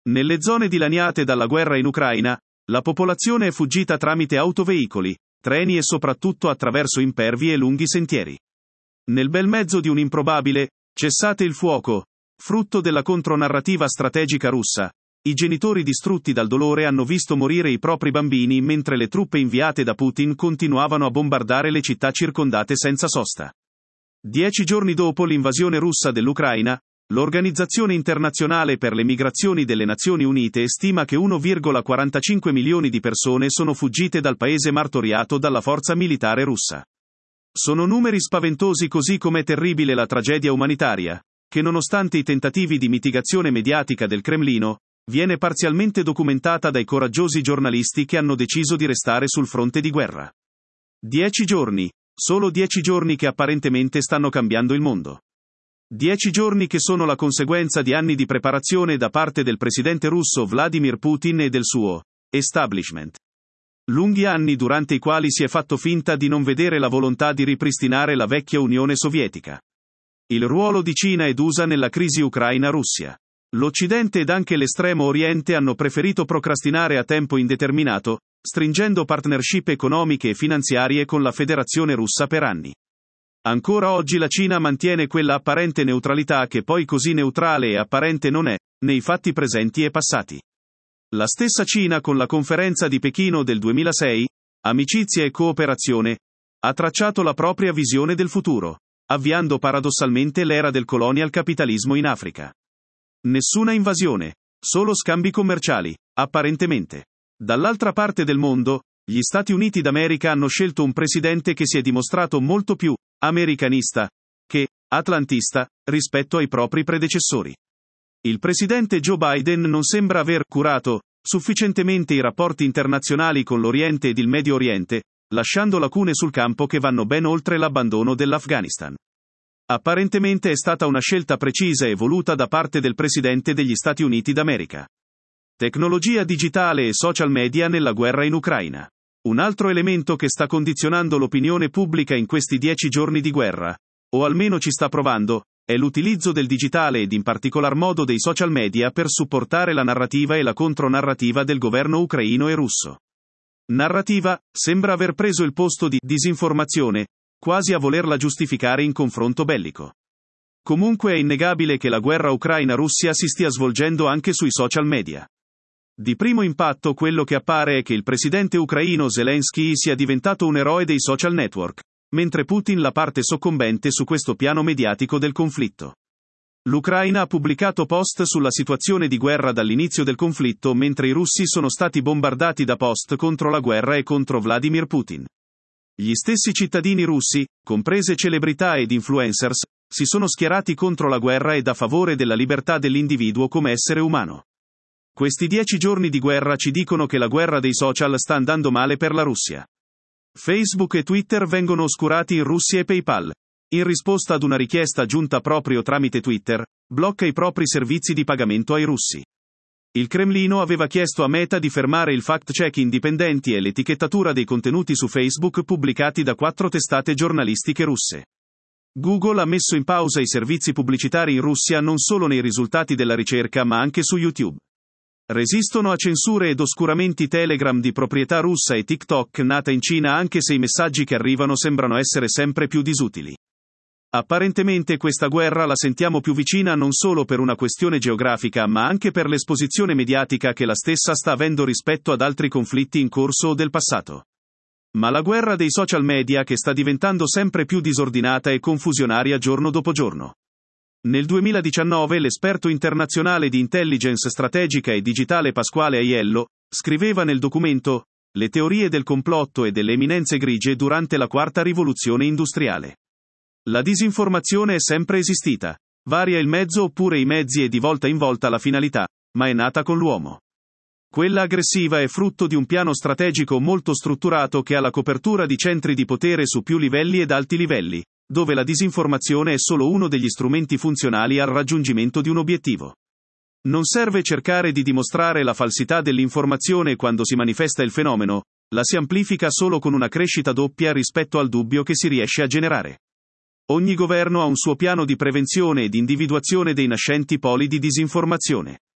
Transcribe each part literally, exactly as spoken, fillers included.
Nelle zone dilaniate dalla guerra in Ucraina, la popolazione è fuggita tramite autoveicoli, treni e soprattutto attraverso impervi e lunghi sentieri. Nel bel mezzo di un improbabile cessate il fuoco, frutto della contronarrativa strategica russa, i genitori distrutti dal dolore hanno visto morire i propri bambini mentre le truppe inviate da Putin continuavano a bombardare le città circondate senza sosta. Dieci giorni dopo l'invasione russa dell'Ucraina, l'Organizzazione Internazionale per le Migrazioni delle Nazioni Unite stima che uno virgola quarantacinque milioni di persone sono fuggite dal paese martoriato dalla forza militare russa. Sono numeri spaventosi, così come è terribile la tragedia umanitaria, che nonostante i tentativi di mitigazione mediatica del Cremlino, viene parzialmente documentata dai coraggiosi giornalisti che hanno deciso di restare sul fronte di guerra. Dieci giorni, solo dieci giorni che apparentemente stanno cambiando il mondo. Dieci giorni che sono la conseguenza di anni di preparazione da parte del presidente russo Vladimir Putin e del suo establishment. Lunghi anni durante i quali si è fatto finta di non vedere la volontà di ripristinare la vecchia Unione Sovietica. Il ruolo di Cina ed U S A nella crisi Ucraina-Russia. L'Occidente ed anche l'Estremo Oriente hanno preferito procrastinare a tempo indeterminato, stringendo partnership economiche e finanziarie con la Federazione Russa per anni. Ancora oggi la Cina mantiene quella apparente neutralità che poi così neutrale e apparente non è, nei fatti presenti e passati. La stessa Cina con la conferenza di Pechino del duemilasei, Amicizia e cooperazione, ha tracciato la propria visione del futuro, avviando paradossalmente l'era del colonial capitalismo in Africa. Nessuna invasione, solo scambi commerciali, apparentemente. Dall'altra parte del mondo, gli Stati Uniti d'America hanno scelto un presidente che si è dimostrato molto più americanista che atlantista rispetto ai propri predecessori. Il presidente Joe Biden non sembra aver curato sufficientemente i rapporti internazionali con l'Oriente ed il Medio Oriente, lasciando lacune sul campo che vanno ben oltre l'abbandono dell'Afghanistan. Apparentemente è stata una scelta precisa e voluta da parte del presidente degli Stati Uniti d'America. Tecnologia digitale e social media nella guerra in Ucraina. Un altro elemento che sta condizionando l'opinione pubblica in questi dieci giorni di guerra, o almeno ci sta provando, è l'utilizzo del digitale ed in particolar modo dei social media per supportare la narrativa e la contronarrativa del governo ucraino e russo. Narrativa sembra aver preso il posto di disinformazione, quasi a volerla giustificare in confronto bellico. Comunque è innegabile che la guerra Ucraina-Russia si stia svolgendo anche sui social media. Di primo impatto quello che appare è che il presidente ucraino Zelensky sia diventato un eroe dei social network, mentre Putin la parte soccombente su questo piano mediatico del conflitto. L'Ucraina ha pubblicato post sulla situazione di guerra dall'inizio del conflitto, mentre i russi sono stati bombardati da post contro la guerra e contro Vladimir Putin. Gli stessi cittadini russi, comprese celebrità ed influencers, si sono schierati contro la guerra ed a favore della libertà dell'individuo come essere umano. Questi dieci giorni di guerra ci dicono che la guerra dei social sta andando male per la Russia. Facebook e Twitter vengono oscurati in Russia e PayPal, in risposta ad una richiesta giunta proprio tramite Twitter, blocca i propri servizi di pagamento ai russi. Il Cremlino aveva chiesto a Meta di fermare il fact-check indipendenti e l'etichettatura dei contenuti su Facebook pubblicati da quattro testate giornalistiche russe. Google ha messo in pausa i servizi pubblicitari in Russia non solo nei risultati della ricerca ma anche su YouTube. Resistono a censure ed oscuramenti Telegram di proprietà russa e TikTok nata in Cina, anche se i messaggi che arrivano sembrano essere sempre più disutili. Apparentemente questa guerra la sentiamo più vicina non solo per una questione geografica ma anche per l'esposizione mediatica che la stessa sta avendo rispetto ad altri conflitti in corso o del passato. Ma la guerra dei social media che sta diventando sempre più disordinata e confusionaria giorno dopo giorno. Nel duemiladiciannove l'esperto internazionale di intelligence strategica e digitale Pasquale Aiello scriveva nel documento Le teorie del complotto e delle eminenze grigie durante la quarta rivoluzione industriale. La disinformazione è sempre esistita, varia il mezzo oppure i mezzi e di volta in volta la finalità, ma è nata con l'uomo. Quella aggressiva è frutto di un piano strategico molto strutturato che ha la copertura di centri di potere su più livelli ed alti livelli, dove la disinformazione è solo uno degli strumenti funzionali al raggiungimento di un obiettivo. Non serve cercare di dimostrare la falsità dell'informazione quando si manifesta il fenomeno, la si amplifica solo con una crescita doppia rispetto al dubbio che si riesce a generare. Ogni governo ha un suo piano di prevenzione ed individuazione dei nascenti poli di disinformazione.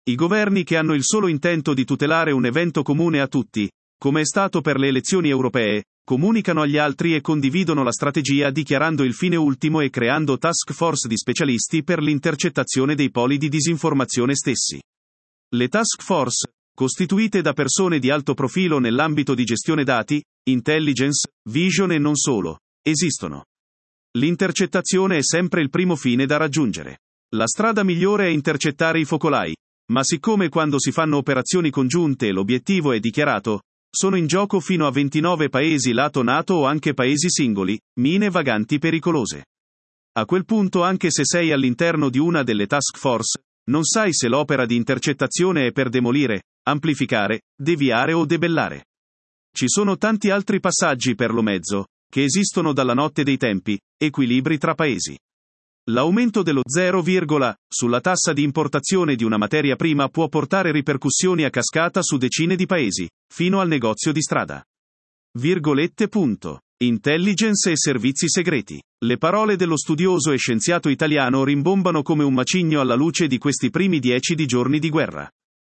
I governi che hanno il solo intento di tutelare un evento comune a tutti, come è stato per le elezioni europee, comunicano agli altri e condividono la strategia dichiarando il fine ultimo e creando task force di specialisti per l'intercettazione dei poli di disinformazione stessi. Le task force, costituite da persone di alto profilo nell'ambito di gestione dati, intelligence, vision e non solo, esistono. L'intercettazione è sempre il primo fine da raggiungere. La strada migliore è intercettare i focolai, ma siccome quando si fanno operazioni congiunte l'obiettivo è dichiarato, sono in gioco fino a ventinove paesi lato NATO o anche paesi singoli, mine vaganti pericolose. A quel punto, anche se sei all'interno di una delle task force, non sai se l'opera di intercettazione è per demolire, amplificare, deviare o debellare. Ci sono tanti altri passaggi per lo mezzo, che esistono dalla notte dei tempi, equilibri tra paesi. L'aumento dello zero, sulla tassa di importazione di una materia prima può portare ripercussioni a cascata su decine di paesi, fino al negozio di strada. Virgolette punto. Intelligence e servizi segreti. Le parole dello studioso e scienziato italiano rimbombano come un macigno alla luce di questi primi dieci di giorni di guerra.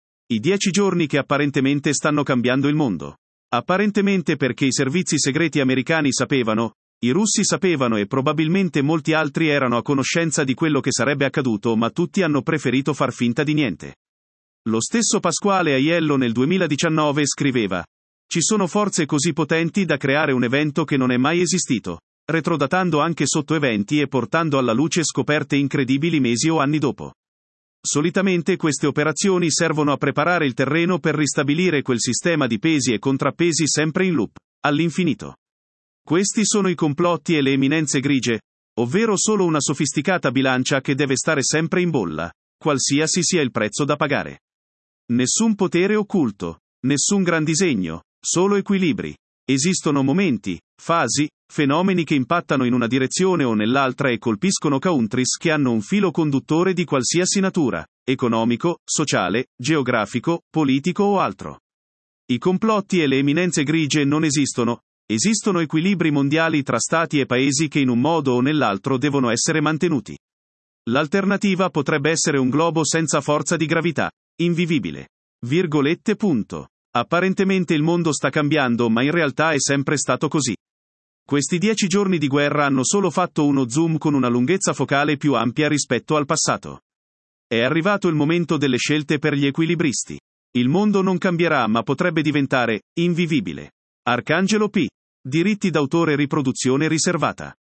I dieci giorni che apparentemente stanno cambiando il mondo. Apparentemente perché i servizi segreti americani sapevano, i russi sapevano e probabilmente molti altri erano a conoscenza di quello che sarebbe accaduto, ma tutti hanno preferito far finta di niente. Lo stesso Pasquale Aiello nel duemiladiciannove scriveva: ci sono forze così potenti da creare un evento che non è mai esistito, retrodatando anche sotto eventi e portando alla luce scoperte incredibili mesi o anni dopo. Solitamente queste operazioni servono a preparare il terreno per ristabilire quel sistema di pesi e contrappesi sempre in loop, all'infinito. Questi sono i complotti e le eminenze grigie, ovvero solo una sofisticata bilancia che deve stare sempre in bolla, qualsiasi sia il prezzo da pagare. Nessun potere occulto, nessun gran disegno, solo equilibri. Esistono momenti, fasi, fenomeni che impattano in una direzione o nell'altra e colpiscono countries che hanno un filo conduttore di qualsiasi natura, economico, sociale, geografico, politico o altro. I complotti e le eminenze grigie non esistono. Esistono equilibri mondiali tra stati e paesi che in un modo o nell'altro devono essere mantenuti. L'alternativa potrebbe essere un globo senza forza di gravità, invivibile. Virgolette punto. Apparentemente il mondo sta cambiando, ma in realtà è sempre stato così. Questi dieci giorni di guerra hanno solo fatto uno zoom con una lunghezza focale più ampia rispetto al passato. È arrivato il momento delle scelte per gli equilibristi. Il mondo non cambierà, ma potrebbe diventare invivibile. Arcangelo P. Diritti d'autore e riproduzione riservata.